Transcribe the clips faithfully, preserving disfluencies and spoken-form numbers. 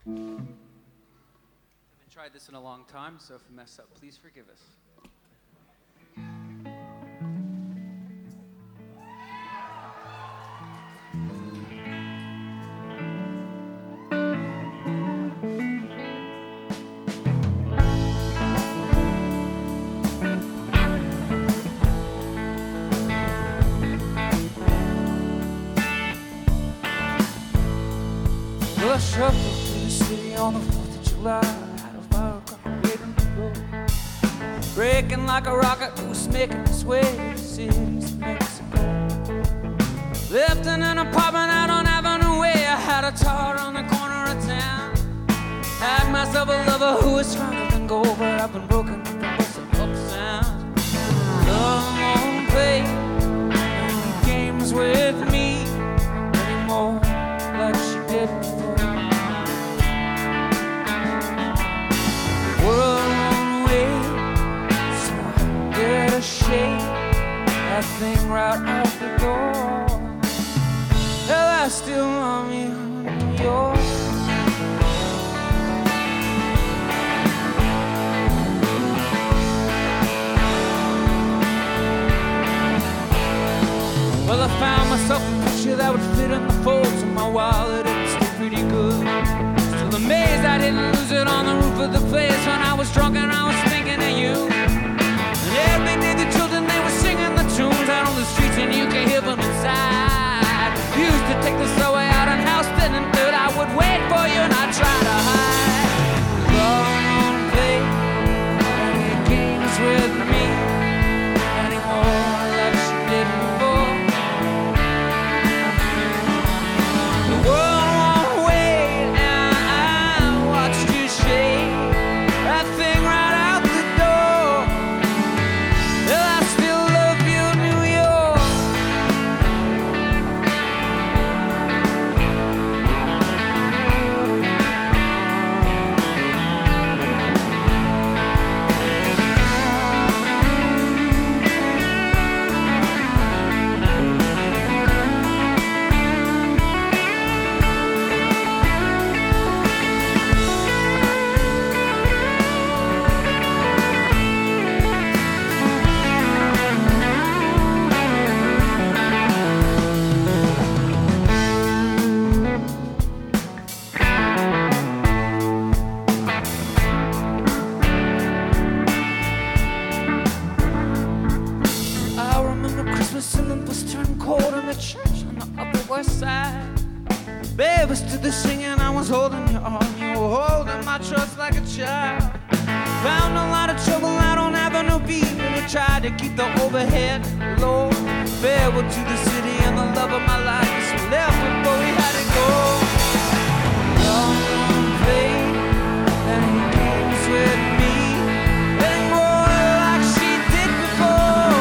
Haven't tried this in a long time, so if we mess up, please forgive us. Well, I shuffled through the city on the fourth of July. Had a firecracker waiting to blow. Breaking like a rocket, it was making its way to the cities of Mexico. Left in an apartment out on Avenue Way. I had a tower on the corner of town. Had myself a lover who was stronger than gold, but I've been broken up and busted up sound. Love won't play any games with me anymore like she did before. The world won't wait, so I better shake that thing right out the door. Hell, I still love you, New York. Well, I found myself a picture that would fit in the folds of my wallet. It's still pretty good. Still amazed I didn't lose it on the roof of the place when I was drunk and I was thinking of you. And every day the children, they were singing the tunes out on the streets and you could hear them inside. Used to take the subway out and house spinning third. I would wait for you and I'd try to hide. Love won't play any games with me anymore like she did before. The world won't wait and I watched you shake that thing right out the door. Well, I still love you, New York. I remember Christmas and the bus turned cold in the church on the Upper West Side. Baby stood there singing, I was holding your arm. You were holding my trust like a child. Found a lot of trouble out on Avenue B, and I tried to keep the overhead low. Farewell to the city and the love of my life, 'cause we left before we had to go. Love won't play any games with me anymore like she did before.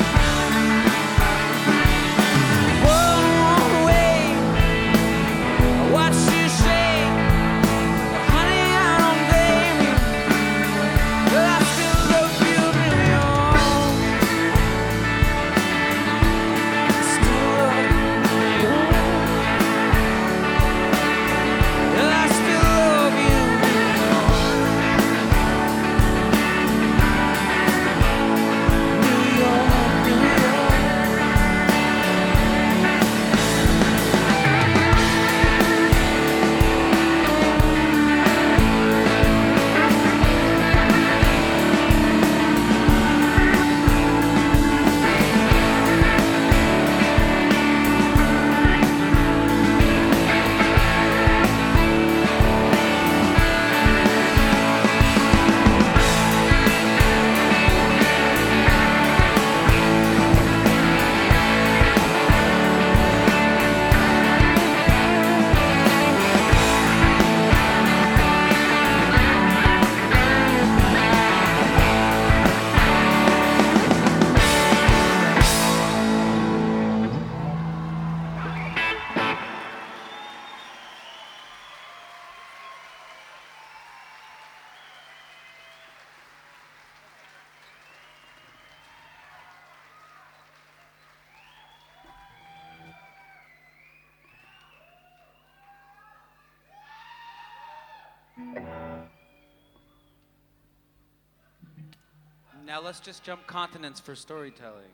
World won't wait, I watch you shake. Honey, I don't blame you, but I still love you, New York. Still love you, New York. Now let's just jump continents for storytelling.